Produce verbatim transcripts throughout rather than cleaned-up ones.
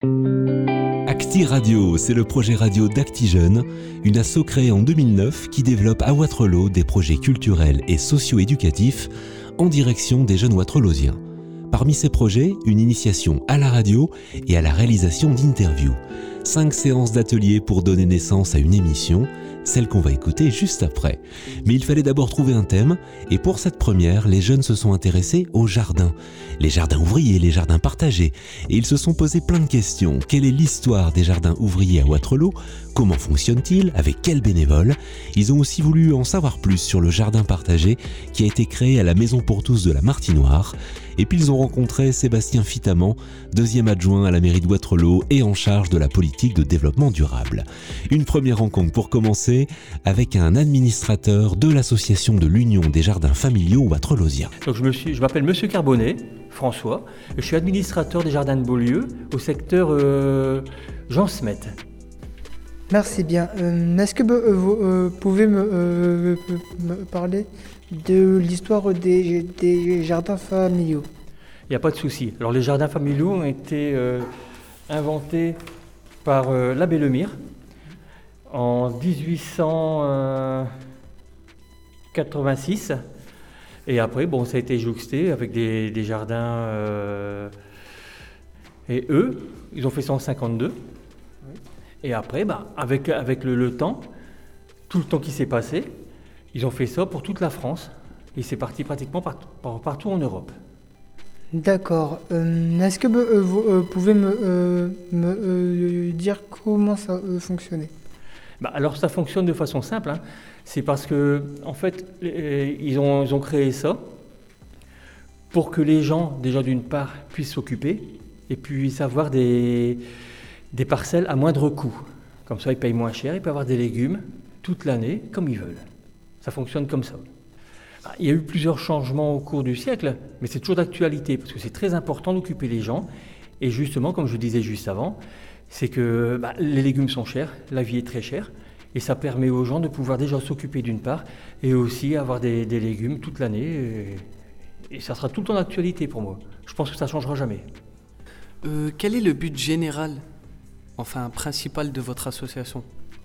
Acti Radio, c'est le projet radio d'Acti Jeunes, une asso créée en deux mille neuf qui développe à Wattrelos des projets culturels et socio-éducatifs en direction des jeunes wattrelousiens. Parmi ces projets, une initiation à la radio et à la réalisation d'interviews. Cinq séances d'ateliers pour donner naissance à une émission, celle qu'on va écouter juste après. Mais il fallait d'abord trouver un thème, et pour cette première, les jeunes se sont intéressés aux jardins. Les jardins ouvriers, les jardins partagés. Et ils se sont posé plein de questions. Quelle est l'histoire des jardins ouvriers à Wattrelos ? Comment fonctionnent-ils ? Avec quels bénévoles ? Ils ont aussi voulu en savoir plus sur le jardin partagé qui a été créé à la Maison pour tous de la Martinoire. Et puis ils ont rencontré Sébastien Fitaman, deuxième adjoint à la mairie de Wattrelos et en charge de la politique de développement durable. Une première rencontre pour commencer avec un administrateur de l'association de l'Union des jardins familiaux wattrelousiens. Donc je, me suis, je m'appelle Monsieur Carbonnet, François, et je suis administrateur des jardins de Beaulieu au secteur euh, Jean Smet. Merci bien. Euh, est-ce que euh, vous euh, pouvez me, euh, me parler de l'histoire des, des jardins familiaux ? Il n'y a pas de souci. Alors les jardins familiaux ont été euh, inventés par euh, l'abbé Lemire en dix-huit cent quatre-vingt-six. Et après, bon, ça a été jouxté avec des, des jardins. Euh, et eux, ils ont fait ça en cinquante-deux. Et après, bah, avec, avec le, le temps, tout le temps qui s'est passé, ils ont fait ça pour toute la France. Et c'est parti pratiquement part, par, partout en Europe. D'accord. Euh, est-ce que euh, vous euh, pouvez me, euh, me euh, dire comment ça euh, fonctionnait ? Bah, alors ça fonctionne de façon simple. Hein. C'est parce que, en fait, les, ils, ont, ils ont créé ça pour que les gens, déjà d'une part, puissent s'occuper et puissent avoir des... des parcelles à moindre coût. Comme ça, ils payent moins cher, ils peuvent avoir des légumes toute l'année, comme ils veulent. Ça fonctionne comme ça. Il y a eu plusieurs changements au cours du siècle, mais c'est toujours d'actualité, parce que c'est très important d'occuper les gens. Et justement, comme je disais juste avant, c'est que bah, les légumes sont chers, la vie est très chère, et ça permet aux gens de pouvoir déjà s'occuper d'une part, et aussi avoir des, des légumes toute l'année. Et, et ça sera tout le temps d'actualité pour moi. Je pense que ça ne changera jamais. Euh, quel est le but général Enfin, principal de votre association ?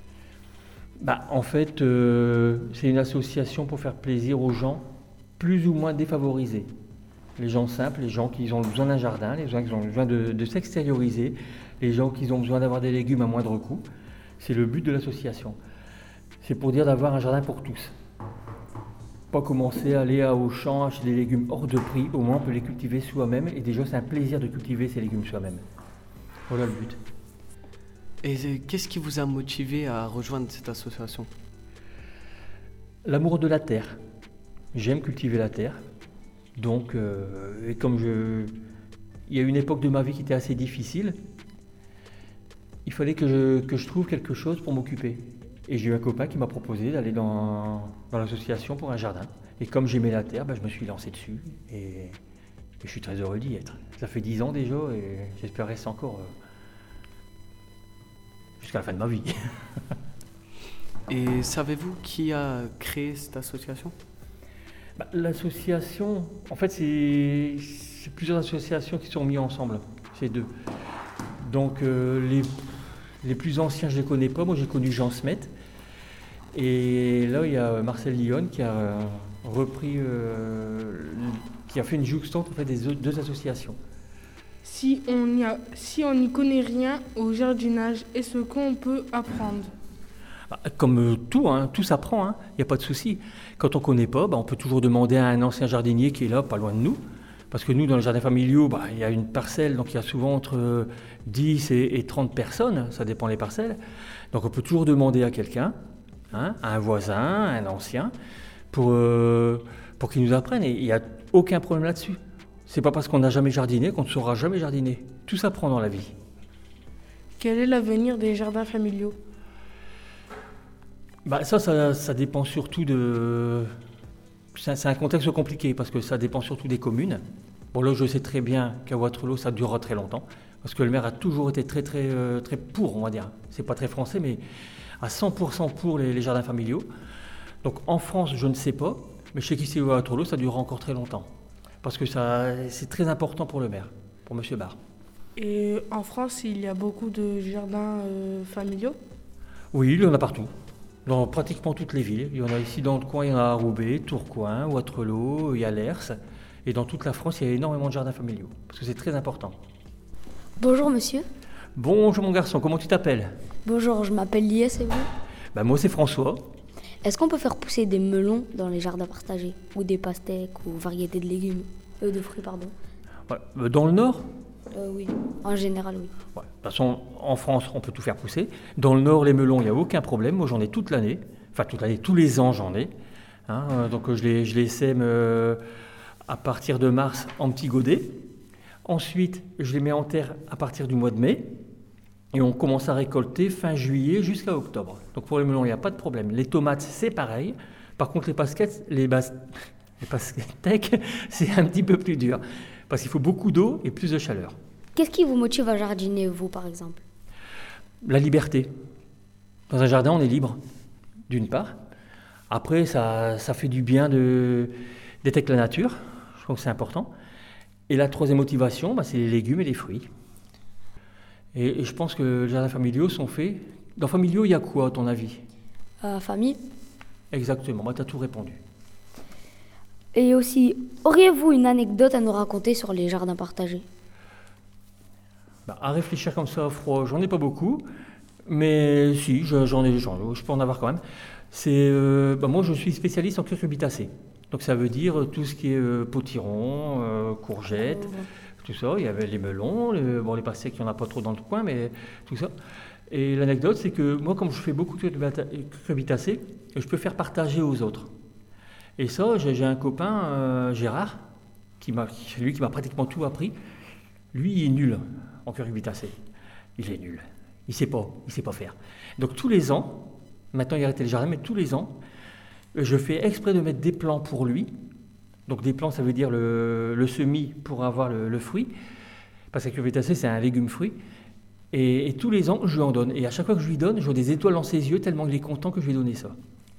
Bah, en fait, euh, c'est une association pour faire plaisir aux gens plus ou moins défavorisés. Les gens simples, les gens qui ont besoin d'un jardin, les gens qui ont besoin de, de s'extérioriser, les gens qui ont besoin d'avoir des légumes à moindre coût. C'est le but de l'association. C'est pour dire d'avoir un jardin pour tous. Pas commencer à aller à Auchan, acheter des légumes hors de prix, au moins on peut les cultiver soi-même, et déjà c'est un plaisir de cultiver ces légumes soi-même. Voilà le but. Et qu'est-ce qui vous a motivé à rejoindre cette association ? L'amour de la terre. J'aime cultiver la terre. Donc, euh, et comme je... il y a une époque de ma vie qui était assez difficile, il fallait que je, que je trouve quelque chose pour m'occuper. Et j'ai eu un copain qui m'a proposé d'aller dans, dans l'association pour un jardin. Et comme j'aimais la terre, ben, je me suis lancé dessus. Et, et je suis très heureux d'y être. Ça fait dix ans déjà et j'espère rester encore... Euh, jusqu'à la fin de ma vie. Et savez-vous qui a créé cette association ? bah, L'association, en fait, c'est, c'est plusieurs associations qui sont mises ensemble. C'est deux. Donc, euh, les, les plus anciens, je ne les connais pas. Moi, j'ai connu Jean Smet. Et là, il y a Marcel Lyon qui a euh, repris, euh, qui a fait une jouxtante en fait, des deux associations. Si on n'y a, si on n'y connaît rien au jardinage, est-ce qu'on peut apprendre ? Comme tout, hein, tout s'apprend, hein, il n'y a pas de souci. Quand on ne connaît pas, bah, on peut toujours demander à un ancien jardinier qui est là, pas loin de nous. Parce que nous, dans les jardins familiaux, bah, il y a une parcelle, donc il y a souvent entre dix et trente personnes, ça dépend des parcelles. Donc on peut toujours demander à quelqu'un, hein, à un voisin, à un ancien, pour, euh, pour qu'il nous apprenne. Et il n'y a aucun problème là-dessus. C'est pas parce qu'on n'a jamais jardiné qu'on ne saura jamais jardiner. Tout s'apprend dans la vie. Quel est l'avenir des jardins familiaux ? Bah ça, ça, ça dépend surtout de... C'est un, c'est un contexte compliqué parce que ça dépend surtout des communes. Bon là, je sais très bien qu'à Wattrelos, ça durera très longtemps parce que le maire a toujours été très, très, euh, très pour, on va dire. C'est pas très français, mais à cent pour cent pour les, les jardins familiaux. Donc en France, je ne sais pas, mais je sais qu'ici à Wattrelos, ça durera encore très longtemps. Parce que ça, c'est très important pour le maire, pour M. Barre. Et en France, il y a beaucoup de jardins euh, familiaux. Oui, il y en a partout. Dans pratiquement toutes les villes. Il y en a ici dans le coin, il y en a à Roubaix, Tourcoing, Wattrelos, il y a Lers. Et dans toute la France, il y a énormément de jardins familiaux. Parce que c'est très important. Bonjour monsieur. Bonjour mon garçon, comment tu t'appelles? Bonjour, je m'appelle Lies et vous? Bah, moi c'est François. Est-ce qu'on peut faire pousser des melons dans les jardins partagés? Ou des pastèques ou variétés de légumes? Euh, de fruits, pardon. Ouais. Dans le Nord? Euh, oui, en général, oui. Ouais. De toute façon, en France, on peut tout faire pousser. Dans le Nord, les melons, il n'y a aucun problème. Moi, j'en ai toute l'année. Enfin, toute l'année, tous les ans, j'en ai. Hein, euh, donc, je les, je les sème euh, à partir de mars en petits godets. Ensuite, je les mets en terre à partir du mois de mai. Et on commence à récolter fin juillet jusqu'à octobre. Donc, pour les melons, il n'y a pas de problème. Les tomates, c'est pareil. Par contre, les pastèques, les, bas... les pastèques, c'est un petit peu plus dur. Parce qu'il faut beaucoup d'eau et plus de chaleur. Qu'est-ce qui vous motive à jardiner, vous, par exemple? La liberté. Dans un jardin, on est libre, d'une part. Après, ça, ça fait du bien de, d'être avec la nature. Je trouve que c'est important. Et la troisième motivation, bah, c'est les légumes et les fruits. Et, et je pense que les jardins familiaux sont faits... Dans familiaux, il y a quoi, à ton avis? euh, Famille. Exactement, bah, tu as tout répondu. Et aussi, auriez-vous une anecdote à nous raconter sur les jardins partagés? Bah, à réfléchir comme ça, froid, j'en ai pas beaucoup, mais si, j'en ai, j'en, je peux en avoir quand même. C'est, euh, bah, moi, je suis spécialiste en cucurbitacées. Donc ça veut dire tout ce qui est euh, potiron, euh, courgettes, oh. Tout ça. Il y avait les melons, les, bon, les pastèques, il n'y en a pas trop dans le coin, mais tout ça. Et l'anecdote, c'est que moi, comme je fais beaucoup de cucurbitacées, je peux faire partager aux autres. Et ça, j'ai, j'ai un copain, euh, Gérard, qui m'a, lui qui m'a pratiquement tout appris. Lui, il est nul en cucurbitacées. Il est nul. Il ne sait pas, il sait pas faire. Donc tous les ans, maintenant il a arrêté le jardin, mais tous les ans, je fais exprès de mettre des plants pour lui. Donc des plants, ça veut dire le, le semis pour avoir le, le fruit. Parce que la cucurbitacée, c'est un légume-fruit. Et, et tous les ans, je lui en donne. Et à chaque fois que je lui donne, je vois des étoiles dans ses yeux, tellement il est content que je lui ai donné ça.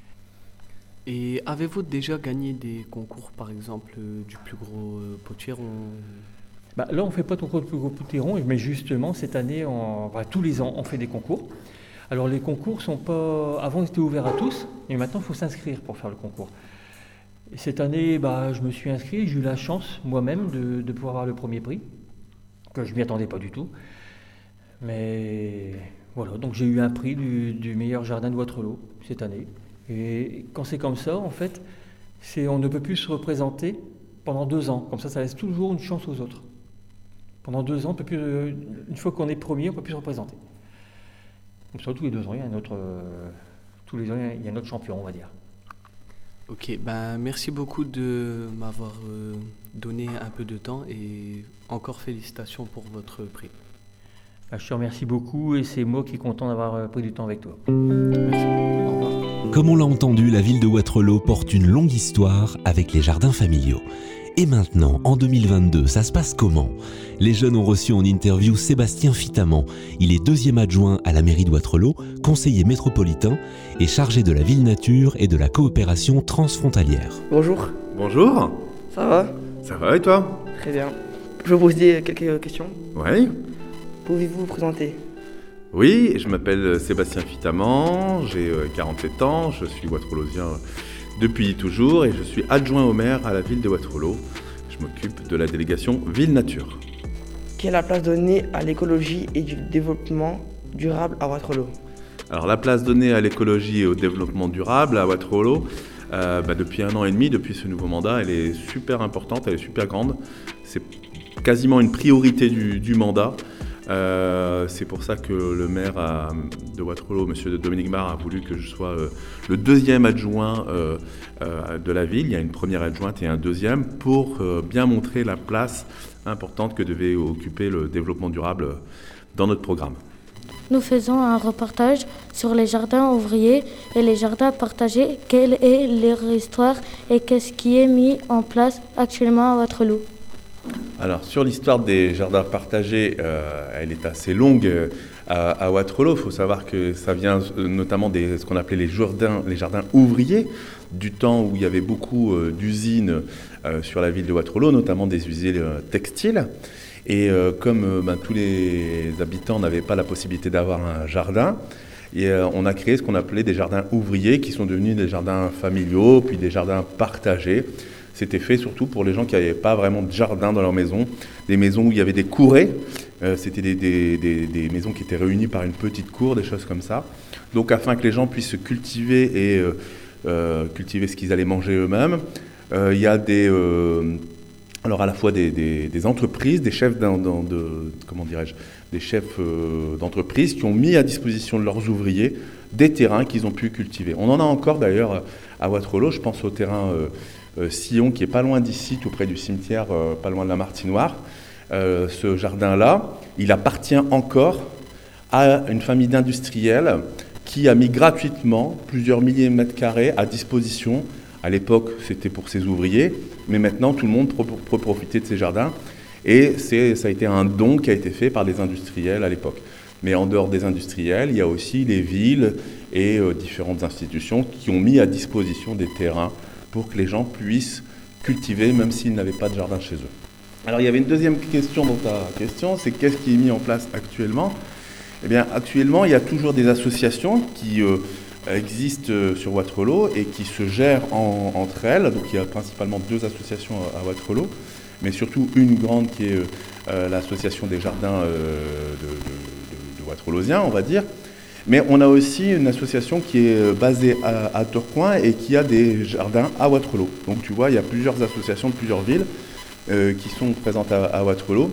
Et avez-vous déjà gagné des concours, par exemple, euh, du plus gros euh, potiron? Bah, là, on ne fait pas de concours du plus gros potiron, mais justement, cette année, on, bah, tous les ans, on fait des concours. Alors, les concours sont pas... Avant, ils étaient ouverts à tous, et maintenant, il faut s'inscrire pour faire le concours. Et cette année, bah, je me suis inscrit, j'ai eu la chance, moi-même, de, de pouvoir avoir le premier prix, que je ne m'y attendais pas du tout. Mais voilà, donc j'ai eu un prix du, du meilleur jardin de Wattrelos cette année. Et quand c'est comme ça, en fait, c'est, on ne peut plus se représenter pendant deux ans. Comme ça, ça laisse toujours une chance aux autres. Pendant deux ans, on peut plus, une fois qu'on est premier, on ne peut plus se représenter. Comme ça, tous les deux ans, il y a un autre, euh, tous les ans, il y a un autre champion, on va dire. Ok, ben merci beaucoup de m'avoir euh, donné un peu de temps et encore félicitations pour votre prix. Ben, je te remercie beaucoup et c'est moi qui est content d'avoir pris du temps avec toi. Merci. Au revoir. Comme on l'a entendu, la ville de Wattrelos porte une longue histoire avec les jardins familiaux. Et maintenant, en deux mille vingt-deux, ça se passe comment? Les jeunes ont reçu en interview Sébastien Fitaman. Il est deuxième adjoint à la mairie de Wattrelos, conseiller métropolitain et chargé de la ville nature et de la coopération transfrontalière. Bonjour. Bonjour. Ça va? Ça va et toi? Très bien. Je vais vous poser quelques questions. Oui. Pouvez-vous vous présenter? Oui, je m'appelle Sébastien Fitaman, j'ai quarante-sept ans, je suis Wattrelotsien depuis toujours et je suis adjoint au maire à la ville de Wattrelos. Je m'occupe de la délégation Ville Nature. Quelle est la place donnée à l'écologie et du développement durable à Wattrelos? Alors la place donnée à l'écologie et au développement durable à Wattrelos, euh, bah, depuis un an et demi, depuis ce nouveau mandat, elle est super importante, elle est super grande. C'est quasiment une priorité du, du mandat. Euh, c'est pour ça que le maire a, de Wattrelos, M. Dominique Barre, a voulu que je sois euh, le deuxième adjoint euh, euh, de la ville. Il y a une première adjointe et un deuxième pour euh, bien montrer la place importante que devait occuper le développement durable dans notre programme. Nous faisons un reportage sur les jardins ouvriers et les jardins partagés. Quelle est leur histoire et qu'est-ce qui est mis en place actuellement à Wattrelos? Alors, sur l'histoire des jardins partagés, euh, elle est assez longue euh, à, à Wattrelos. Il faut savoir que ça vient euh, notamment de ce qu'on appelait les jardins, les jardins ouvriers, du temps où il y avait beaucoup euh, d'usines euh, sur la ville de Wattrelos, notamment des usines euh, textiles. Et euh, comme euh, ben, tous les habitants n'avaient pas la possibilité d'avoir un jardin, et, euh, on a créé ce qu'on appelait des jardins ouvriers, qui sont devenus des jardins familiaux, puis des jardins partagés. C'était fait surtout pour les gens qui n'avaient pas vraiment de jardin dans leur maison, des maisons où il y avait des courets, euh, c'était des, des, des, des maisons qui étaient réunies par une petite cour, des choses comme ça. Donc afin que les gens puissent se cultiver et euh, euh, cultiver ce qu'ils allaient manger eux-mêmes, euh, il y a des... Euh, Alors à la fois des, des, des entreprises, des chefs d'un, d'un, de, comment dirais-je, des chefs euh, d'entreprise qui ont mis à disposition de leurs ouvriers des terrains qu'ils ont pu cultiver. On en a encore d'ailleurs à Wattrelos, je pense au terrain euh, euh, Sillon qui est pas loin d'ici, tout près du cimetière, euh, pas loin de la Martinoire. Euh, ce jardin-là, il appartient encore à une famille d'industriels qui a mis gratuitement plusieurs milliers de mètres carrés à disposition. À l'époque, c'était pour ses ouvriers, mais maintenant, tout le monde peut profiter de ces jardins. Et c'est, ça a été un don qui a été fait par des industriels à l'époque. Mais en dehors des industriels, il y a aussi les villes et euh, différentes institutions qui ont mis à disposition des terrains pour que les gens puissent cultiver, même s'ils n'avaient pas de jardin chez eux. Alors, il y avait une deuxième question dans ta question, c'est qu'est-ce qui est mis en place actuellement ? Eh bien, actuellement, il y a toujours des associations qui... Euh, existent sur Wattrelos et qui se gèrent en, entre elles. Donc il y a principalement deux associations à, à Wattrelos, mais surtout une grande qui est euh, l'association des jardins euh, de, de, de, de Wattrelosiens, on va dire. Mais on a aussi une association qui est basée à, à Tourcoing et qui a des jardins à Wattrelos. Donc tu vois, il y a plusieurs associations de plusieurs villes euh, qui sont présentes à, à Wattrelos.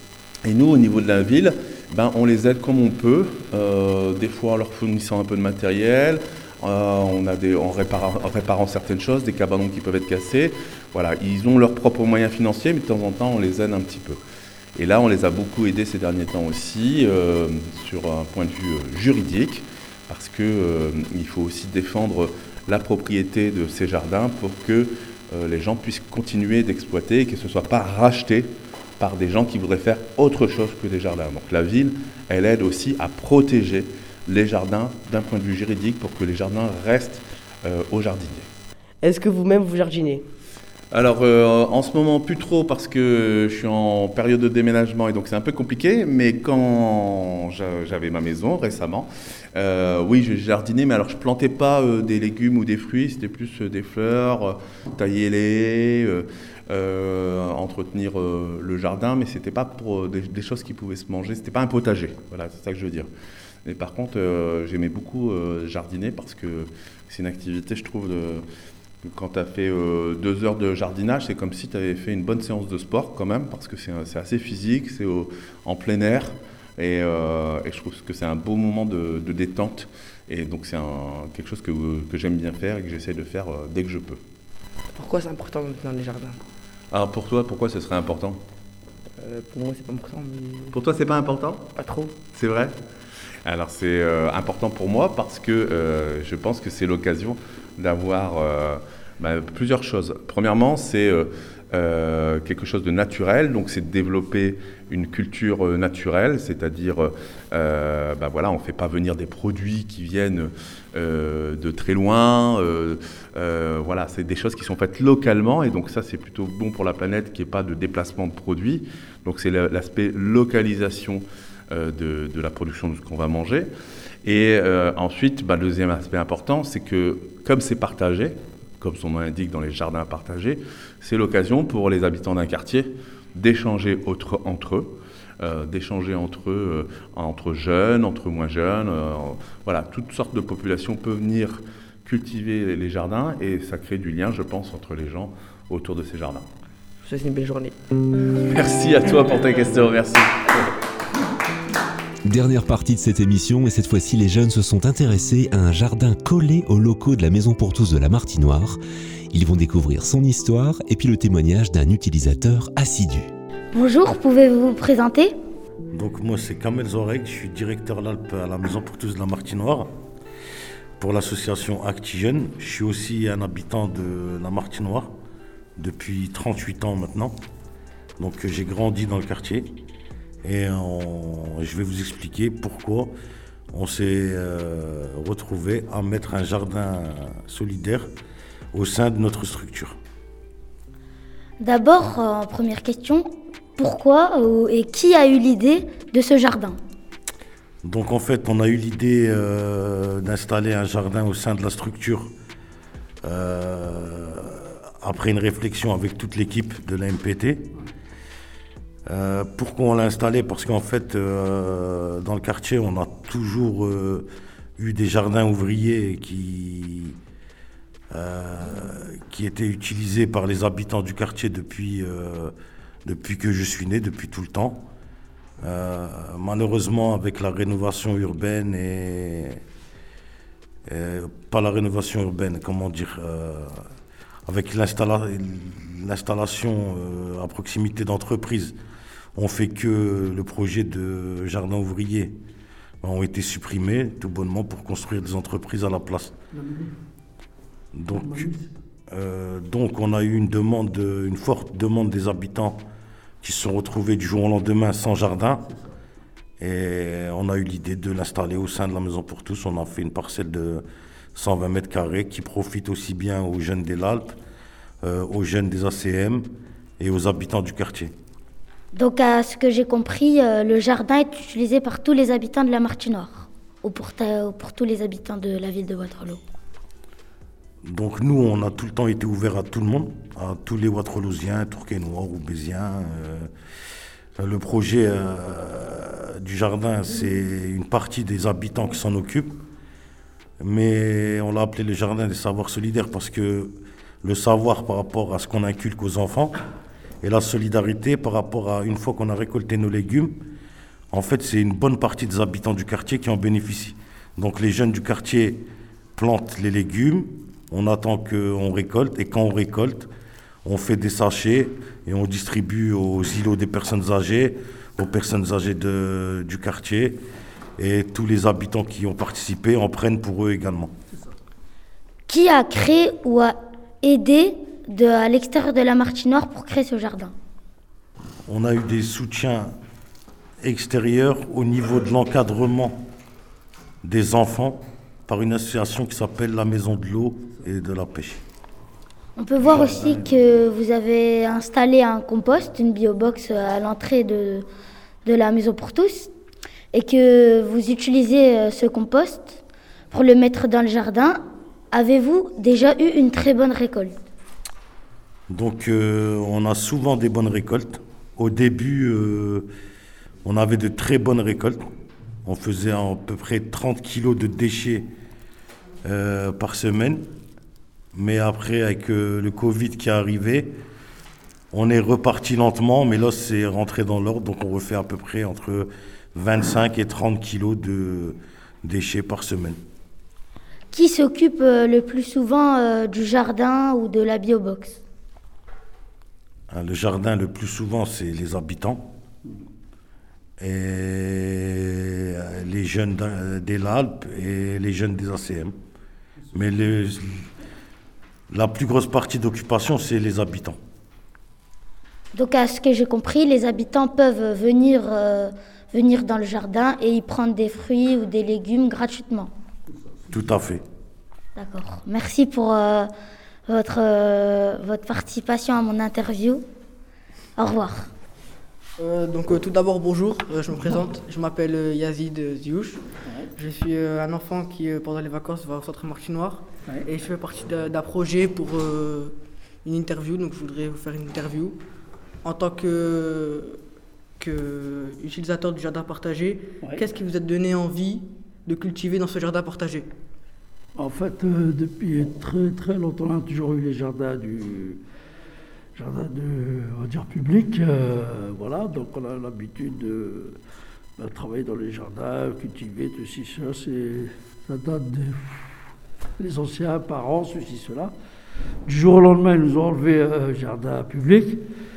Et nous, au niveau de la ville, ben, on les aide comme on peut, euh, des fois en leur fournissant un peu de matériel, euh, on a des, en, réparant, en réparant certaines choses, des cabanons qui peuvent être cassés. Voilà, ils ont leurs propres moyens financiers, mais de temps en temps, on les aide un petit peu. Et là, on les a beaucoup aidés ces derniers temps aussi, euh, sur un point de vue euh, juridique, parce qu'il euh, faut aussi défendre la propriété de ces jardins pour que euh, les gens puissent continuer d'exploiter et que ce ne soit pas racheté par des gens qui voudraient faire autre chose que des jardins. Donc la ville, elle aide aussi à protéger les jardins d'un point de vue juridique pour que les jardins restent euh, aux jardiniers. Est-ce que vous-même vous jardinez ? Alors euh, en ce moment plus trop parce que je suis en période de déménagement et donc c'est un peu compliqué, mais quand j'avais ma maison récemment, euh, oui je jardinais, mais alors je plantais pas euh, des légumes ou des fruits, c'était plus euh, des fleurs, euh, tailler-les, euh, euh, entretenir euh, le jardin, mais c'était pas pour euh, des, des choses qui pouvaient se manger, c'était pas un potager, voilà c'est ça que je veux dire. Et par contre euh, j'aimais beaucoup euh, jardiner parce que c'est une activité je trouve de... Quand tu as fait euh, deux heures de jardinage, c'est comme si tu avais fait une bonne séance de sport quand même, parce que c'est, c'est assez physique, c'est au, en plein air, et, euh, et je trouve que c'est un beau moment de, de détente, et donc c'est un, quelque chose que, que j'aime bien faire et que j'essaie de faire euh, dès que je peux. Pourquoi c'est important dans les jardins ? Alors pour toi, pourquoi ce serait important ? euh, Pour moi, c'est pas important. Mais... Pour toi, c'est pas important ? Pas trop. C'est vrai ? Alors c'est euh, important pour moi parce que euh, je pense que c'est l'occasion d'avoir euh, bah, plusieurs choses. Premièrement, c'est euh, euh, quelque chose de naturel, donc c'est de développer une culture euh, naturelle, c'est-à-dire, euh, bah, voilà, on ne fait pas venir des produits qui viennent euh, de très loin, euh, euh, voilà, c'est des choses qui sont faites localement, et donc ça c'est plutôt bon pour la planète qu'il n'y ait pas de déplacement de produits, donc c'est l'aspect localisation euh, de, de la production de ce qu'on va manger. Et euh, ensuite, bah, le deuxième aspect important, c'est que comme c'est partagé, comme son nom l'indique dans les jardins partagés, c'est l'occasion pour les habitants d'un quartier d'échanger autre, entre eux, euh, d'échanger entre eux, euh, entre jeunes, entre moins jeunes. Euh, voilà, toutes sortes de populations peuvent venir cultiver les jardins et ça crée du lien, je pense, entre les gens autour de ces jardins. Je vous souhaite une belle journée. Merci à toi pour ta question, merci. Dernière partie de cette émission, et cette fois-ci les jeunes se sont intéressés à un jardin collé aux locaux de la Maison pour tous de la Martinoire. Ils vont découvrir son histoire et puis le témoignage d'un utilisateur assidu. Bonjour, pouvez-vous vous présenter ? Donc moi c'est Kamel Zorek, je suis directeur l'Alpe à la Maison pour tous de la Martinoire pour l'association ActiJeunes. Je suis aussi un habitant de la Martinoire depuis trente-huit ans maintenant. Donc j'ai grandi dans le quartier. Et on, je vais vous expliquer pourquoi on s'est euh, retrouvé à mettre un jardin solidaire au sein de notre structure. D'abord, en première question, pourquoi euh, et qui a eu l'idée de ce jardin? Donc en fait, on a eu l'idée euh, d'installer un jardin au sein de la structure euh, après une réflexion avec toute l'équipe de l'A M P T. Euh, pourquoi on l'a installé? Parce qu'en fait, euh, dans le quartier, on a toujours euh, eu des jardins ouvriers qui, euh, qui étaient utilisés par les habitants du quartier depuis, euh, depuis que je suis né, depuis tout le temps. Euh, malheureusement, avec la rénovation urbaine et, et pas la rénovation urbaine, comment dire, euh, avec l'installa- l'installation euh, à proximité d'entreprises, on fait que le projet de jardin ouvrier ont été supprimés tout bonnement pour construire des entreprises à la place. Donc, euh, donc on a eu une demande, une forte demande des habitants qui se sont retrouvés du jour au lendemain sans jardin. Et on a eu l'idée de l'installer au sein de la Maison pour tous. On a fait une parcelle de cent vingt mètres carrés qui profite aussi bien aux jeunes des L'Alpe, euh, aux jeunes des A C M et aux habitants du quartier. Donc, à ce que j'ai compris, euh, le jardin est utilisé par tous les habitants de la Martinoire, ou pour, ta, ou pour tous les habitants de la ville de Wattrelos. Donc nous, on a tout le temps été ouvert à tout le monde, à tous les Wattrelousiens, Tourquenois, Roubaisiens. Euh, le projet euh, du jardin, c'est une partie des habitants qui s'en occupent, mais on l'a appelé le jardin des savoirs solidaires parce que le savoir par rapport à ce qu'on inculque aux enfants et la solidarité par rapport à une fois qu'on a récolté nos légumes, en fait, c'est une bonne partie des habitants du quartier qui en bénéficient. Donc les jeunes du quartier plantent les légumes, on attend qu'on récolte, et quand on récolte, on fait des sachets et on distribue aux îlots des personnes âgées, aux personnes âgées de, du quartier, et tous les habitants qui ont participé en prennent pour eux également. Qui a créé ou a aidé de, à l'extérieur de la Martinoire pour créer ce jardin? On a eu des soutiens extérieurs au niveau de l'encadrement des enfants par une association qui s'appelle la Maison de l'eau et de la pêche. On peut voir aussi que vous avez installé un compost, une biobox à l'entrée de, de la Maison pour tous, et que vous utilisez ce compost pour le mettre dans le jardin. Avez-vous déjà eu une très bonne récolte? Donc euh, on a souvent des bonnes récoltes. Au début, euh, on avait de très bonnes récoltes. On faisait à peu près trente kilos de déchets euh, par semaine. Mais après, avec euh, le Covid qui est arrivé, on est reparti lentement, mais là, c'est rentré dans l'ordre. Donc, on refait à peu près entre vingt-cinq et trente kilos de déchets par semaine. Qui s'occupe euh, le plus souvent euh, du jardin ou de la biobox? Le jardin, le plus souvent, c'est les habitants. Et les jeunes des L'Alpe et les jeunes des A C M. Mais les, la plus grosse partie d'occupation, c'est les habitants. Donc, à ce que j'ai compris, les habitants peuvent venir, euh, venir dans le jardin et y prendre des fruits ou des légumes gratuitement. Tout à fait. D'accord. Merci pour euh, votre, euh, votre participation à mon interview. Au revoir. Euh, donc euh, tout d'abord bonjour, euh, je me présente, je m'appelle euh, Yazid euh, Ziyouch. Ouais. Je suis euh, un enfant qui euh, pendant les vacances va au centre Martinoire. Ouais. Et je fais partie d'un, d'un projet pour euh, une interview, donc je voudrais vous faire une interview. En tant que, que utilisateur du jardin partagé, ouais. Qu'est-ce qui vous a donné envie de cultiver dans ce jardin partagé? En fait, euh, depuis très très longtemps, on a toujours eu les jardins du jardin de, on va dire, public. Euh, voilà, donc on a l'habitude de, de travailler dans les jardins, cultiver, ceci, cela. C'est, ça date des, des anciens parents, ceci, cela. Du jour au lendemain, ils nous ont enlevé un euh, jardin public.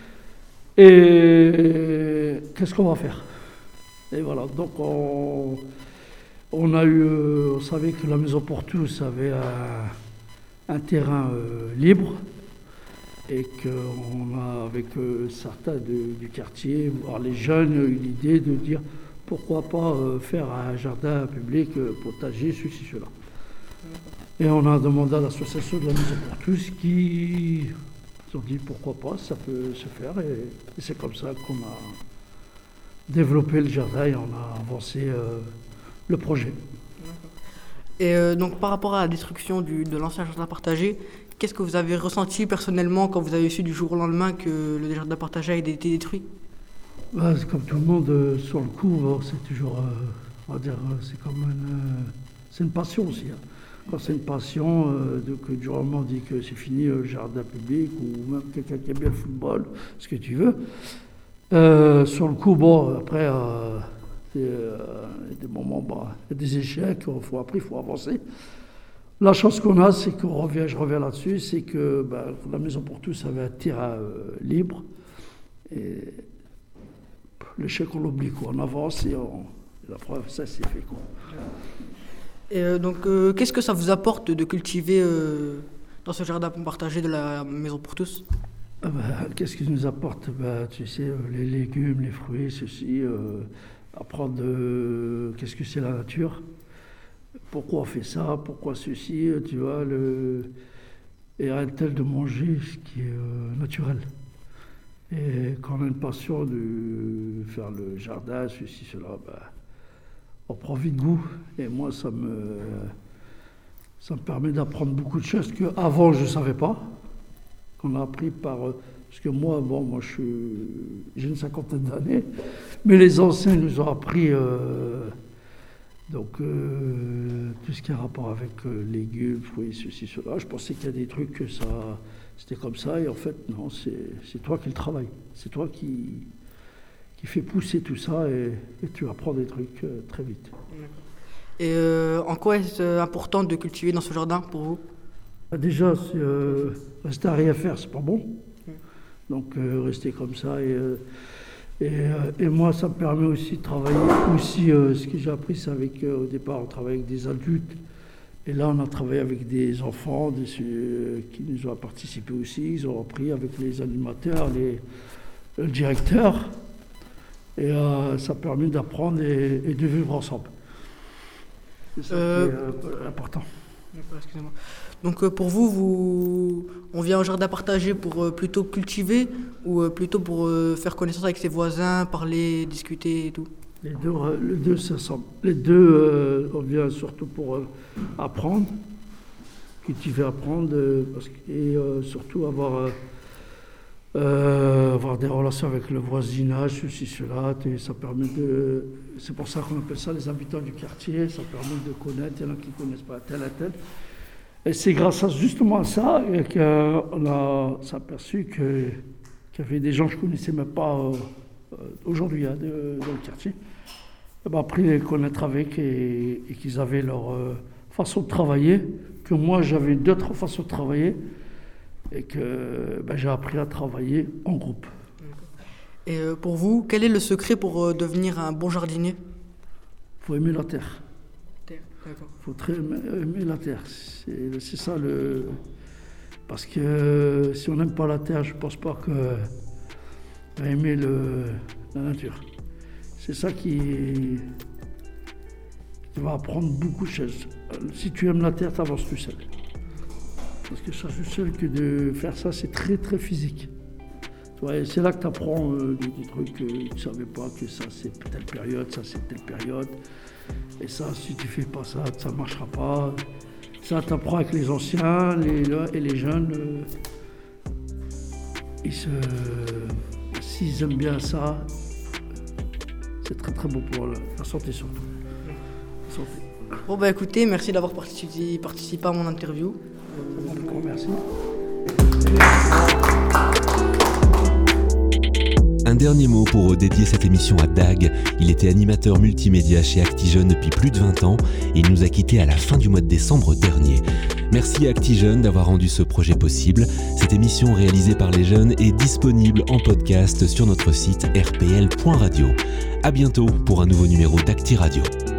Et qu'est-ce qu'on va faire? Et voilà, donc on, on a eu, euh, on savait que la Maison pour tous avait un, un terrain euh, libre et qu'on a, avec euh, certains de, du quartier, voire les jeunes, eu l'idée de dire pourquoi pas euh, faire un jardin public, euh, potager, ceci, cela. Et on a demandé à l'association de la Maison pour tous qui Ils ont dit pourquoi pas, ça peut se faire. Et, et c'est comme ça qu'on a développé le jardin et on a avancé euh, le projet. Et euh, donc par rapport à la destruction du, de l'ancien jardin partagé, qu'est-ce que vous avez ressenti personnellement quand vous avez su du jour au lendemain que le jardin partagé a été détruit? Bah, c'est comme tout le monde, euh, sur le coup, bon, c'est toujours, euh, on va dire, euh, c'est comme une, euh, c'est une passion aussi. Hein. Quand c'est une passion, euh, donc, du moment on dit que c'est fini euh, le jardin public, ou même quelqu'un qui aime bien le football, ce que tu veux. Euh, sur le coup, bon, après, euh, il euh, y a des moments, bah, il y a des échecs, il faut, après, il faut avancer. La chance qu'on a, c'est qu'on revient, je reviens là-dessus, c'est que bah, la Maison pour tous avait un terrain euh, libre. Et l'échec, on l'oublie, quoi. On avance et on, la preuve, ça, c'est fait, quoi. Et euh, donc, euh, qu'est-ce que ça vous apporte de cultiver euh, dans ce jardin partagé de la Maison pour tous? Ah bah, qu'est-ce qui nous apporte? Bah, tu sais, euh, les légumes, les fruits, ceci, euh, apprendre euh, qu'est-ce que c'est la nature, pourquoi on fait ça, pourquoi ceci, tu vois, le... et arrête tel de manger ce qui est euh, naturel. Et quand on a une passion de faire le jardin, ceci, cela, bah, on prend vite goût. Et moi, ça me, ça me permet d'apprendre beaucoup de choses qu'avant, je ne savais pas. Qu'on a appris par... Parce que moi, bon, moi, je suis, j'ai une cinquantaine d'années, mais les anciens nous ont appris euh, donc, euh, tout ce qui a rapport avec euh, légumes, fruits, ceci, cela. Je pensais qu'il y a des trucs que ça... C'était comme ça, et en fait, non, c'est, c'est toi qui le travailles. C'est toi qui, qui fais pousser tout ça, et, et tu apprends des trucs euh, très vite. Et euh, en quoi est-ce important de cultiver dans ce jardin pour vous? Déjà, c'est, euh, rester à rien faire, c'est pas bon. Donc, euh, rester comme ça. Et, euh, et, euh, et moi, ça me permet aussi de travailler. Aussi, euh, ce que j'ai appris, c'est avec, euh, au départ, on travaille avec des adultes. Et là, on a travaillé avec des enfants des, euh, qui nous ont participé aussi. Ils ont appris avec les animateurs, les, le directeur. Et euh, ça permet d'apprendre et, et de vivre ensemble. C'est ça euh, qui est euh, important. Excusez-moi. Donc euh, pour vous, vous, on vient au jardin partagé pour euh, plutôt cultiver ou euh, plutôt pour euh, faire connaissance avec ses voisins, parler, discuter et tout? Les deux, euh, les deux s'assemblent. Les deux, euh, on vient surtout pour euh, apprendre, cultiver, apprendre, euh, parce que, et euh, surtout avoir, euh, euh, avoir des relations avec le voisinage, ceci, cela. Et ça permet de, c'est pour ça qu'on appelle ça les habitants du quartier. Ça permet de connaître. Il y en a qui ne connaissent pas tel à tel. Et c'est grâce à justement à ça qu'on a s'aperçu que, qu'il y avait des gens que je ne connaissais même pas euh, aujourd'hui hein, de, dans le quartier. Et ben, après les connaître avec et, et qu'ils avaient leur euh, façon de travailler, que moi j'avais d'autres façons de travailler et que ben, j'ai appris à travailler en groupe. Et euh, pour vous, quel est le secret pour euh, devenir un bon jardinier? Il faut aimer la terre. Il D'accord. faut très aimer la terre. C'est, c'est ça le... Parce que euh, si on n'aime pas la terre, je ne pense pas qu'on va aimer le, la nature. C'est ça qui, qui va apprendre beaucoup de choses. Si tu aimes la terre, tu avances tout seul. Parce que ça, tout seul, que de faire ça, c'est très très physique. Ouais, c'est là que tu apprends euh, des, des trucs que tu ne savais pas, que ça c'est telle période, ça c'est telle période. Et ça, si tu ne fais pas ça, ça ne marchera pas. Ça, tu apprends avec les anciens les, et les jeunes. Euh, ils se, s'ils aiment bien ça, c'est très très bon pour la, la santé surtout. La santé. Bon bah écoutez, merci d'avoir participé, participé à mon interview. Euh, bon, merci. Un dernier mot pour dédier cette émission à Dag. Il était animateur multimédia chez Actijeune depuis plus de vingt ans et il nous a quittés à la fin du mois de décembre dernier. Merci à Actijeune d'avoir rendu ce projet possible. Cette émission réalisée par les jeunes est disponible en podcast sur notre site r p l point radio. À bientôt pour un nouveau numéro d'Acti Radio.